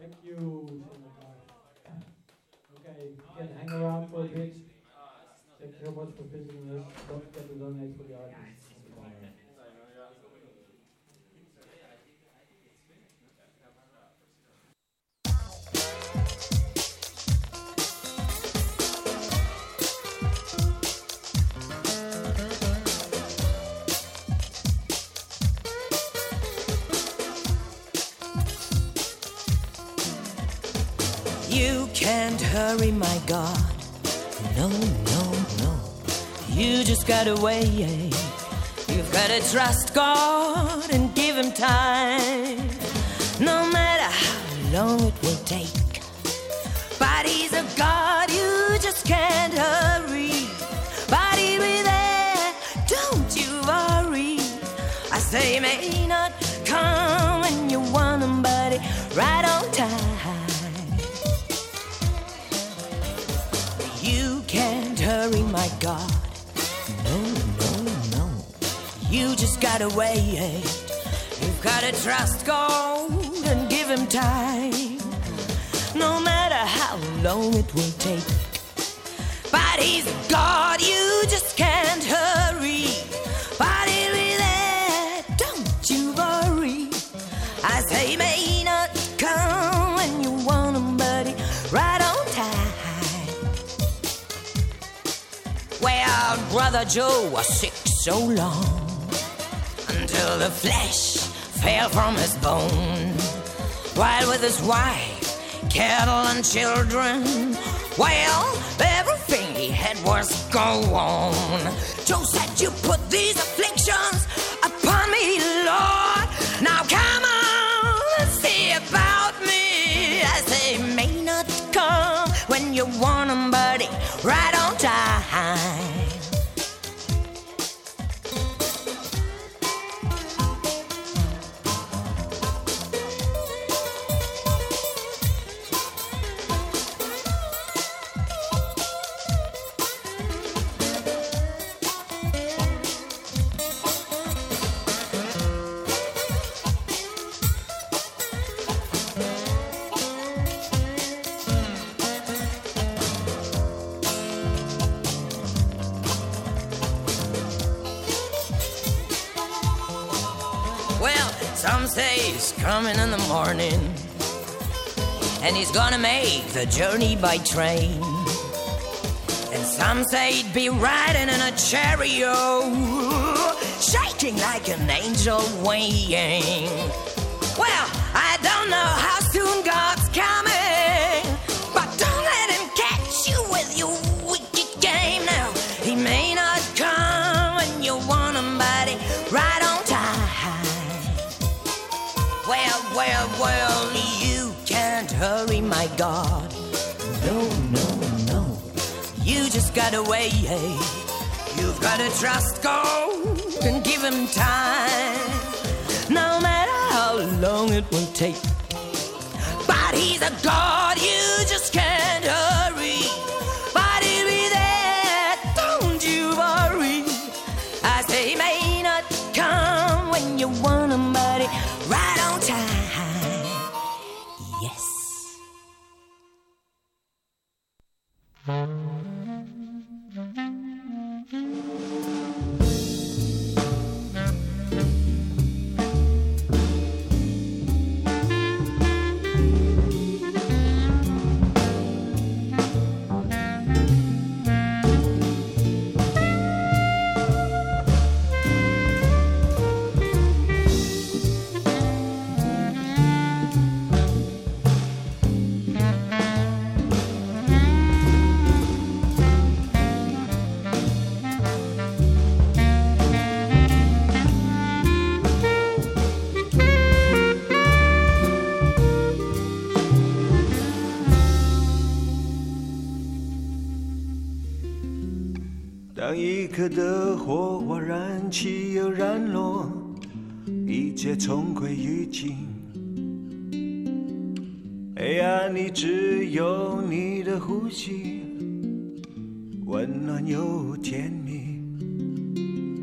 Thank you. Okay, you can hang around for a bit. Thank you so much for visiting us. Don't forget to donate for the artists. You can't hurry, my God. No, no, no. You just gotta wait. You've gotta trust God and give Him time. No matter how long it will take. But He's a God you just can't hurry. But He'll be there, don't you worry. I say He may not come when you want Him, but He's right on time. You can't hurry, my God. No, no, no. You just gotta wait. You've gotta trust God and give Him time. No matter how long it will take. But He's God you just can't hurry. But He'll be there, don't you worry. I say He may not come when you want Him, but He's right on time. Well, Brother Joe was sick so long until the flesh fell from his bone. While with his wife, cattle and children, well, everything he had was gone. Joe said, you put these afflictions upon me, Lord. Now come on and see about me. I say, may not come when you want 'em, buddy, right on time. Some say he's coming in the morning, and he's gonna make the journey by train. And some say he'd be riding in a chariot, shaking like an angel winging. Well, I don't know how soon God's coming, but don't let Him catch you with your wicked game. Now, He may not come when you want Him, but He's right on time. Well, you can't hurry, my God. No, no, no. You just gotta wait. You've gotta trust God and give Him time. No matter how long it will take. But He's a God you just can't hurry. But He'll be there, don't you worry. I say He may not come when you want Him, but He's right on time. Yes. 当一颗的火花燃起又燃落，一切重归于尽。黑暗里只有你的呼吸，温暖又甜蜜。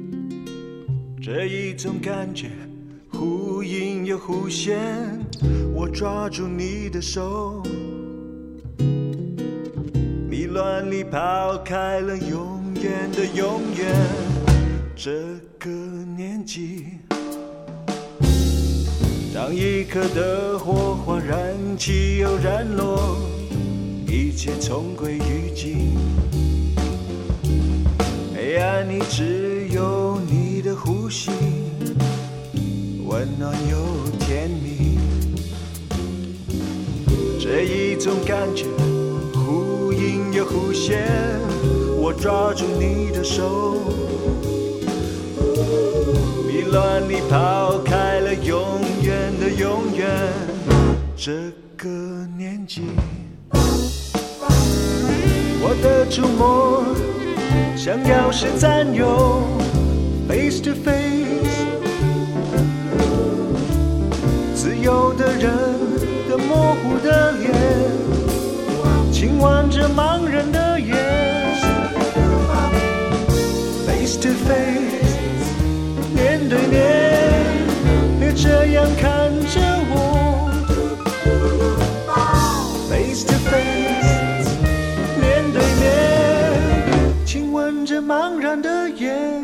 这一种感觉忽隐又忽现， 我抓住你的手，迷乱里抛开了永远的永远。这个年纪，当一颗的火花燃起又燃落，一切重归于尽。黑暗里只有你的呼吸，温暖又甜蜜。这一种感觉忽隐又忽现，我抓住你的手，迷乱里抛开了永远的永远。这个年纪，我的触摸想要是占有 face to face， 自由的人的模糊的脸，轻挽着茫然的眼 face to face， 面对面，别这样看着我 face to face， 面对面，亲吻着茫然的眼。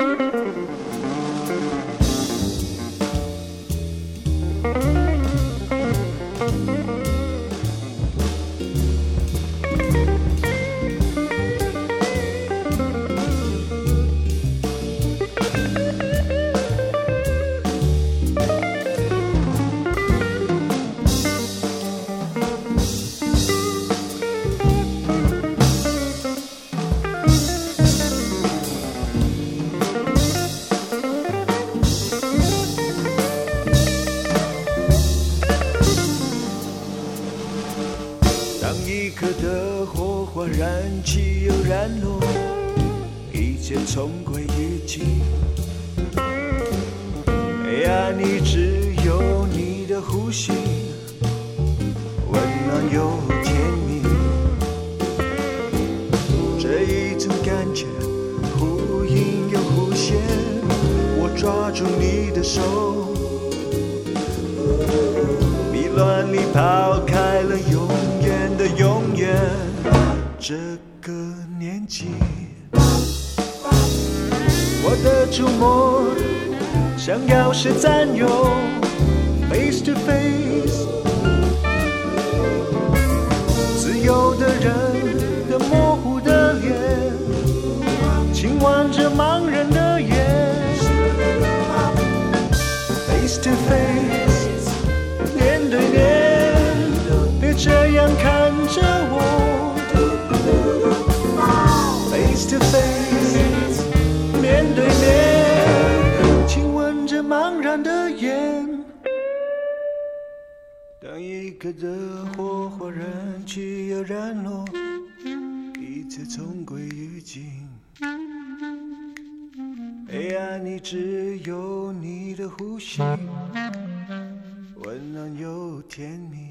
燃起又燃落，一切重归于尽。黑暗里只有你的呼吸，温暖又甜蜜。这一种感觉忽隐又忽现，我抓住你的手，迷乱里抛开了永远的永远。这个年纪，我的触摸想要是占有 face to face， 自由的人的模糊的脸，轻挽着茫然的眼 face to face， 面对面，别这样看着我face to face， 面对面，亲吻着茫然的眼。当一颗的火花燃起又燃落，一切重归于尽。黑暗里只有你的呼吸，温暖又甜蜜。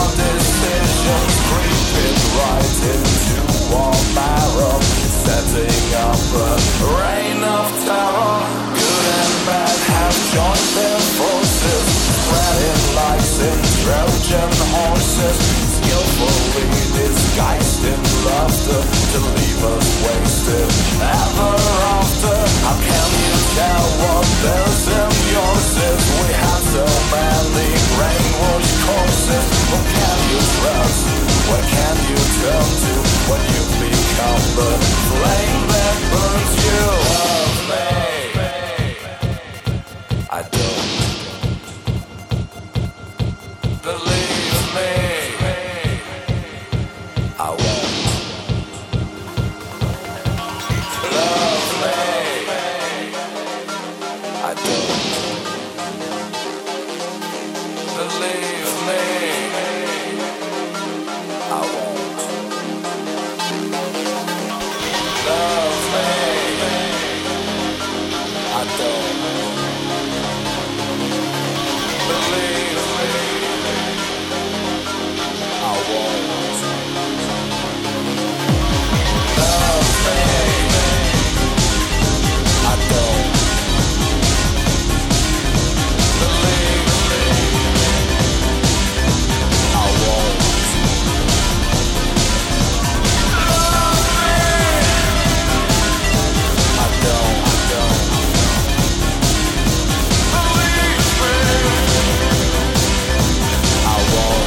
Setting Reign of terror, good and bad have joined their forces, spreading lies in Trojan horses, skillfully disguised in laughter to leave us wasted ever after. How can you tell what there's in yours is? We have so many brainwashed courses. Who can you trust? Where can you turn to when you become the flame that burns you? Love me, I don't. Believe me, I won't. Love me, I don't. Believe me, I won't. Love me, I don't. Believe me, I won't. Love me, I don't. Believe me, I won't. I don't. Believe me, I won't.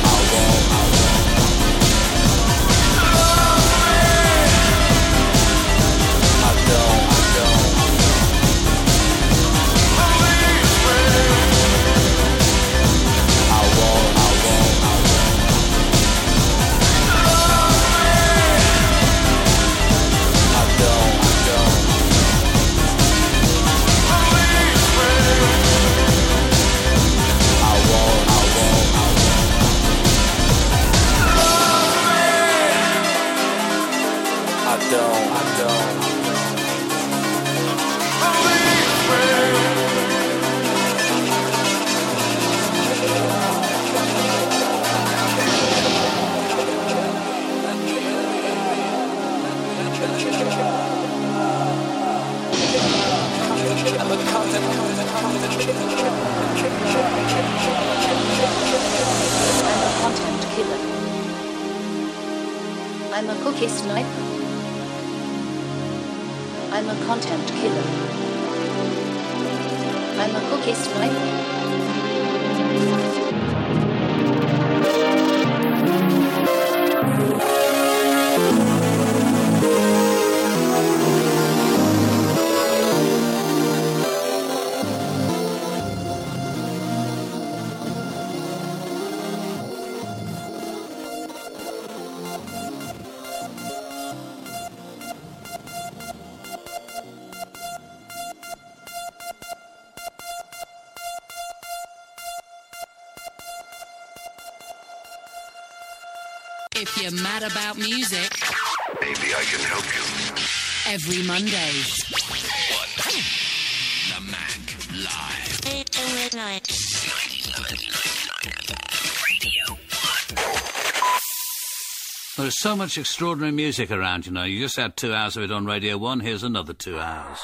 I don't. Believe me, I won't. I don't. Believe me, I won't. I don't. Believe me. Content killer. I'm a cookie sniper. I'm a content killer. I'm a cookie sniper. If you're mad about music, maybe I can help you. Every Monday. The Mac Live. 8 to midnight. 99 Radio 1. There's so much extraordinary music around, you know. You just had 2 hours of it on Radio 1. Here's another 2 hours.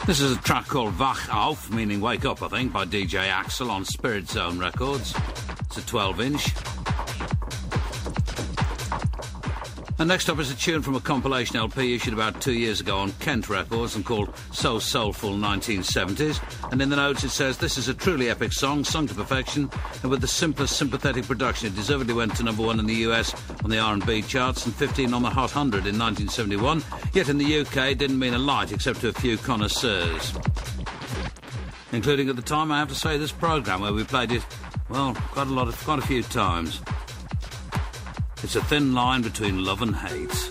This is a track called Wach auf, meaning wake up, I think, by DJ Axel on Spirit Zone Records. It's a 12-inch. And next up is a tune from a compilation LP issued about 2 years ago on Kent Records and called So Soulful 1970s. And in the notes it says, this is a truly epic song, sung to perfection, and with the simplest sympathetic production. It deservedly went to number 1 in the US on the R&B charts and 15 on the Hot 100 in 1971. Yet in the UK it didn't mean a light except to a few connoisseurs. Including at the time, I have to say, this programme where we played it, well, quite a few times. It's a thin line between love and hate.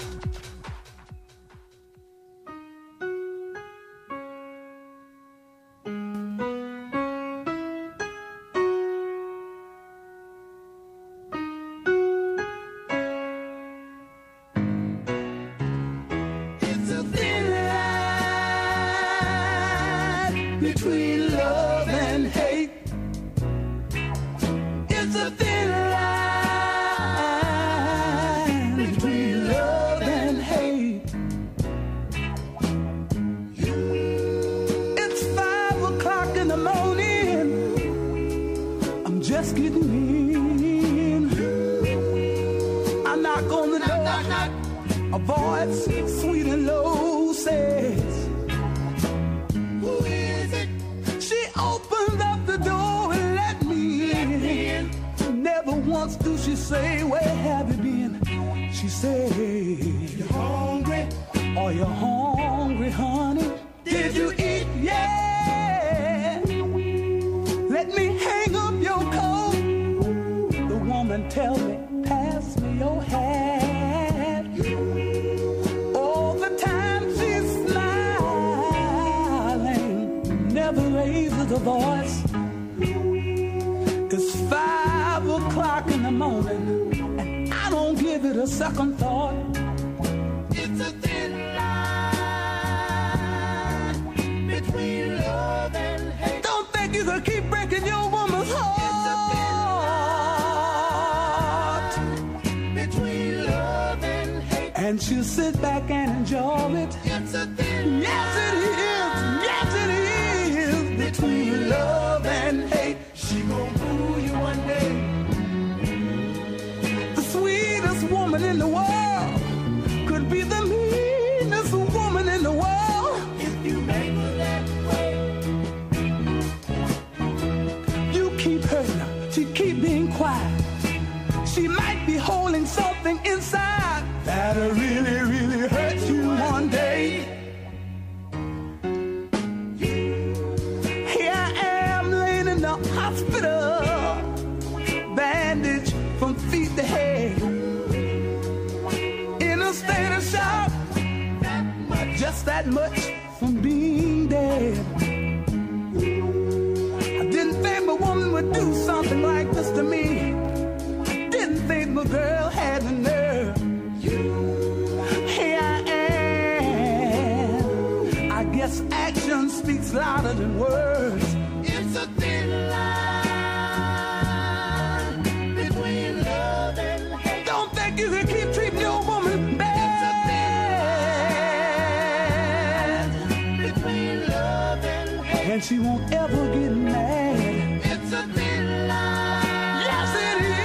She won't ever get mad. It's a thin line. Yes,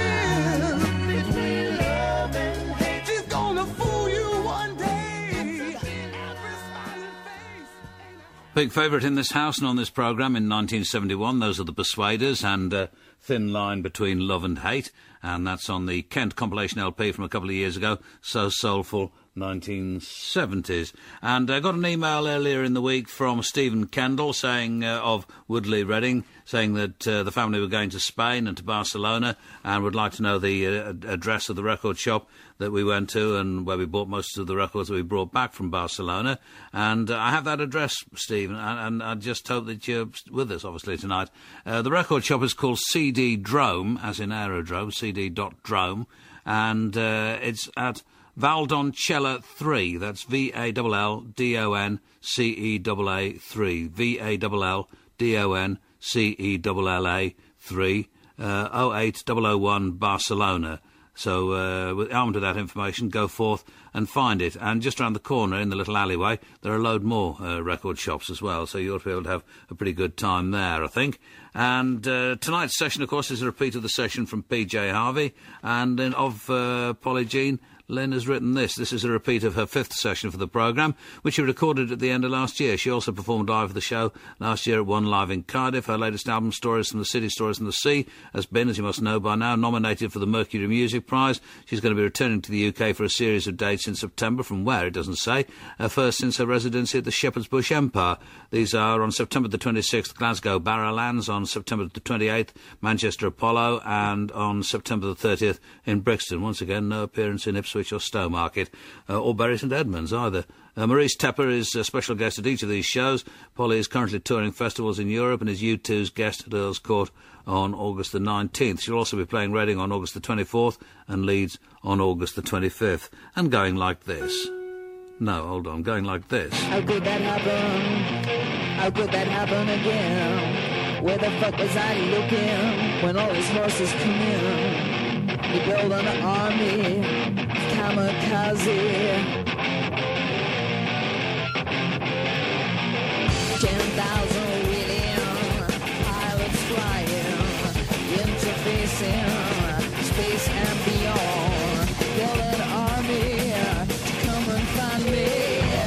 it is. Between love and hate. She's gonna fool you one day. Every smiling face. Big favourite in this house and on this programme in 1971. Those are the Persuaders and Thin Line Between Love and Hate. And that's on the Kent compilation LP from a couple of years ago. So Soulful 1970s. And I got an email earlier in the week from Stephen Kendall saying of Woodley Reading, saying that the family were going to Spain and to Barcelona and would like to know the address of the record shop that we went to and where we bought most of the records that we brought back from Barcelona. And I have that address, Stephen, and I just hope that you're with us, obviously, tonight. The record shop is called CD Drome, as in aerodrome, cd.drome, and it's at Valdoncella 3, that's VALLDONCEAA 3, VALLDONCEAA 3, 08001 Barcelona. So, armed with that information, go forth and find it. And just around the corner in the little alleyway, there are a load more record shops as well, so you ought to be able to have a pretty good time there, I think. And tonight's session, of course, is a repeat of the session from PJ Harvey, and of Polly Jean. Lynn has written this. This is a repeat of her 5th session for the programme, which she recorded at the end of last year. She also performed live for the show last year at One Live in Cardiff. Her latest album, Stories from the City, Stories from the Sea, has been, as you must know by now, nominated for the Mercury Music Prize. She's going to be returning to the UK for a series of dates in September, from where it doesn't say, first since her residency at the Shepherd's Bush Empire. These are on September the 26th, Glasgow Barrowlands, on September the 28th, Manchester Apollo, and on September the 30th in Brixton. Once again, no appearance in Ipswich or Stowmarket, or Bury St Edmunds either. Maurice Tepper is a special guest at each of these shows. Polly is currently touring festivals in Europe and is U2's guest at Earl's Court on August the 19th. She'll also be playing Reading on August the 24th and Leeds on August the 25th. And going like this. No, hold on, going like this. How could that happen? How could that happen again? Where the fuck was I looking when all these horses come in? You build an army, kamikaze. 10,000 willing pilots flying, interfacing space and beyond. Build an army to come and find me.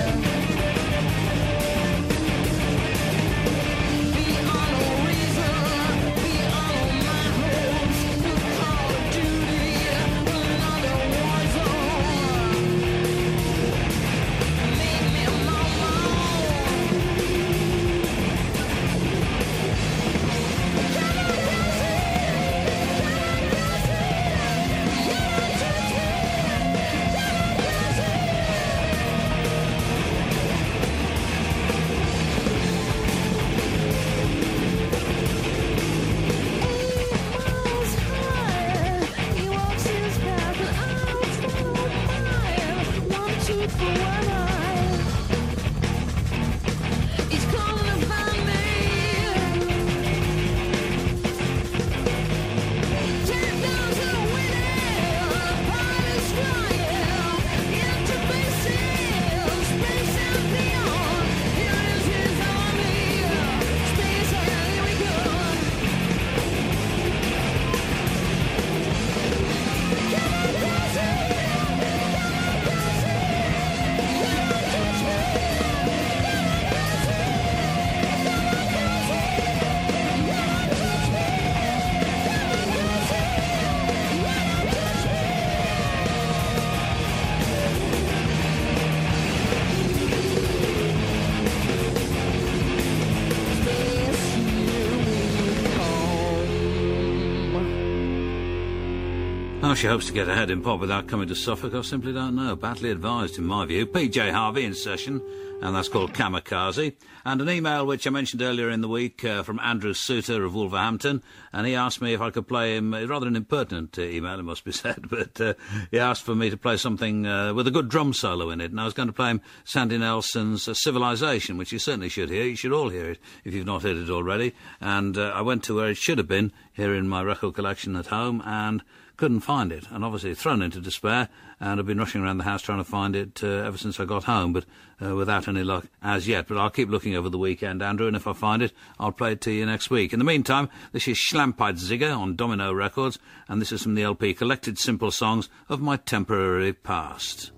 How she hopes to get ahead in pop without coming to Suffolk, I simply don't know. Badly advised, in my view. PJ Harvey in session, and that's called Kamikaze. And an email which I mentioned earlier in the week from Andrew Souter of Wolverhampton, and he asked me if I could play him, rather an impertinent email, it must be said, but he asked for me to play something with a good drum solo in it, and I was going to play him Sandy Nelson's Civilization, which you certainly should hear. You should all hear it if you've not heard it already. And I went to where it should have been, here in my record collection at home, and couldn't find it, and obviously thrown into despair, and I've been rushing around the house trying to find it ever since I got home, but without any luck as yet. But I'll keep looking over the weekend, Andrew, and if I find it, I'll play it to you next week. In the meantime, this is Schlampheitziger on Domino Records, and this is from the LP Collected Simple Songs of My Temporary Past.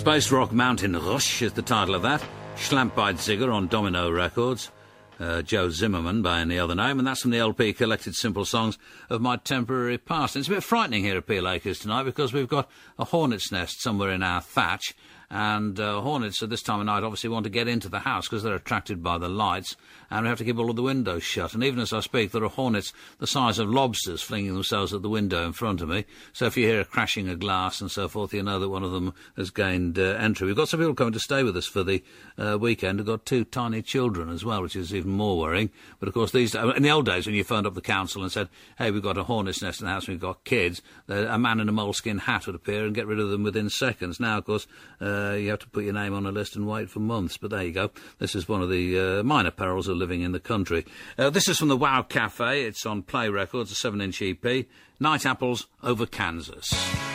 Space Rock Mountain Rush is the title of that. Schlampeitziger on Domino Records. Joe Zimmerman by any other name, and that's from the LP Collected Simple Songs of My Temporary Past. And it's a bit frightening here at Peel Acres tonight because we've got a hornet's nest somewhere in our thatch, and hornets at this time of night obviously want to get into the house because they're attracted by the lights, and we have to keep all of the windows shut. And even as I speak, there are hornets the size of lobsters flinging themselves at the window in front of me. So if you hear a crashing of glass and so forth, you know that one of them has gained entry. We've got some people coming to stay with us for the weekend. We've got 2 tiny children as well, which is even more worrying. But of course, in the old days when you phoned up the council and said, hey, we've got a hornet's nest in the house and we've got kids, a man in a moleskin hat would appear and get rid of them within seconds. Now, of course, you have to put your name on a list and wait for months. But there you go. This is one of the minor perils of living in the country. This is from the Wow Cafe. It's on Play Records, a 7-inch EP. Night Apples Over Kansas.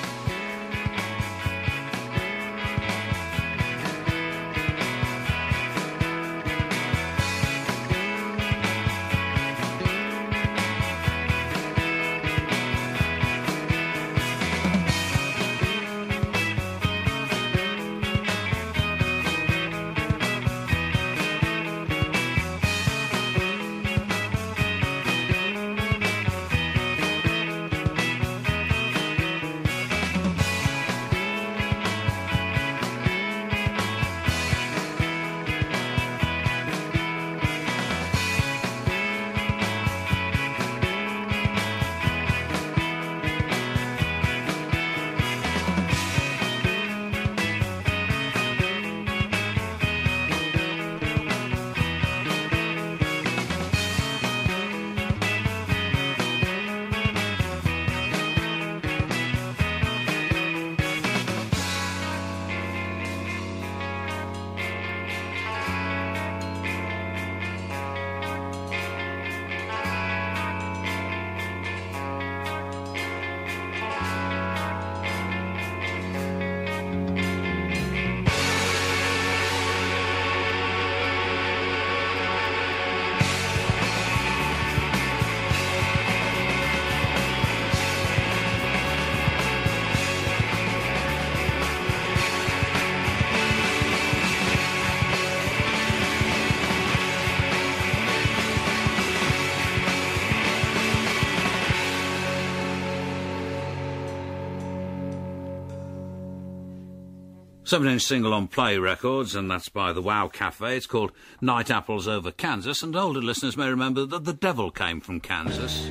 Seven-inch single on Play Records, and that's by the Wow Cafe. It's called Night Apples Over Kansas, and older listeners may remember that the devil came from Kansas.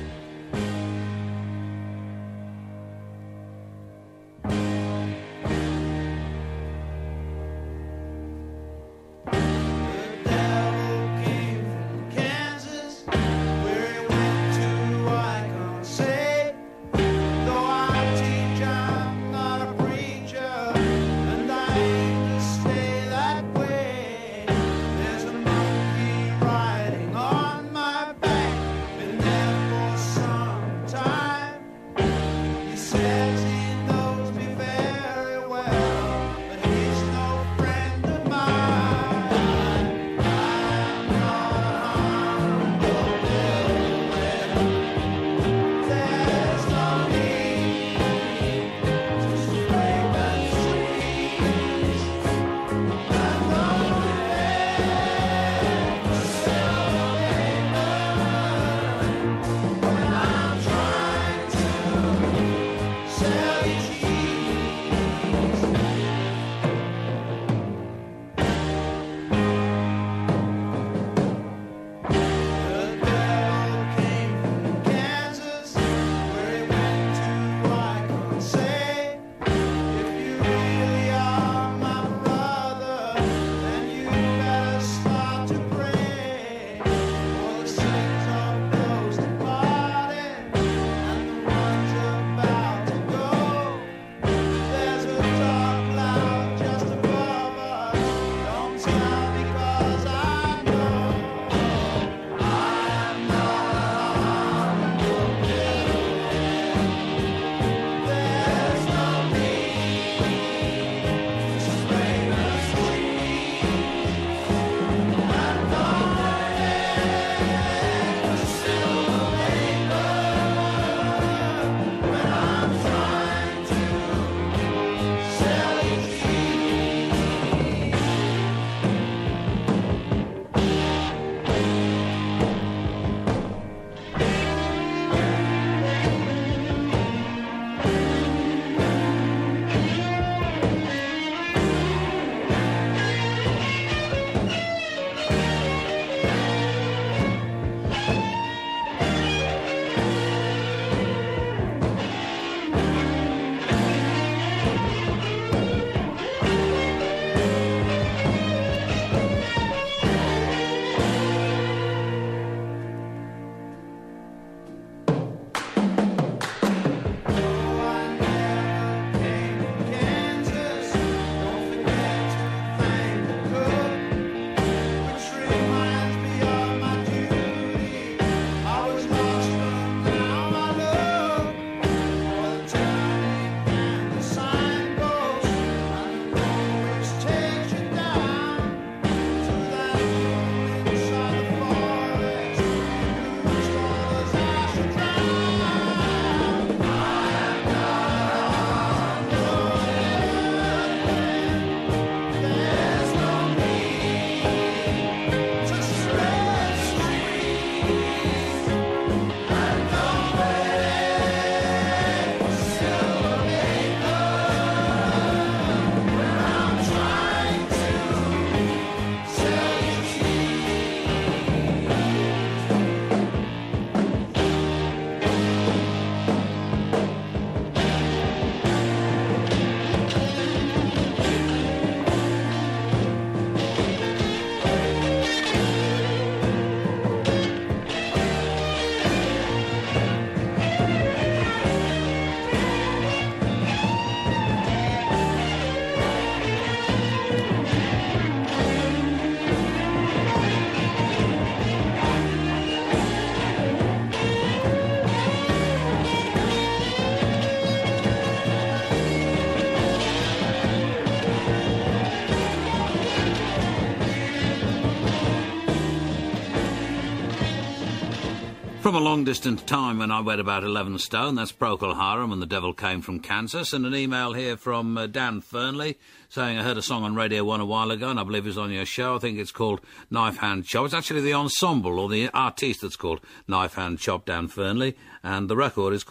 Riding on my back, been there for From a long distant time when I weighed about 11 stone, that's Procol Harum and The Devil Came from Kansas. And an email here from Dan Fernley saying, I heard a song on Radio 1 a while ago and I believe it was on your show. I think it's called Knife Hand Chop. It's actually the ensemble or the artiste that's called Knife Hand Chop, Dan Fernley, and the record is called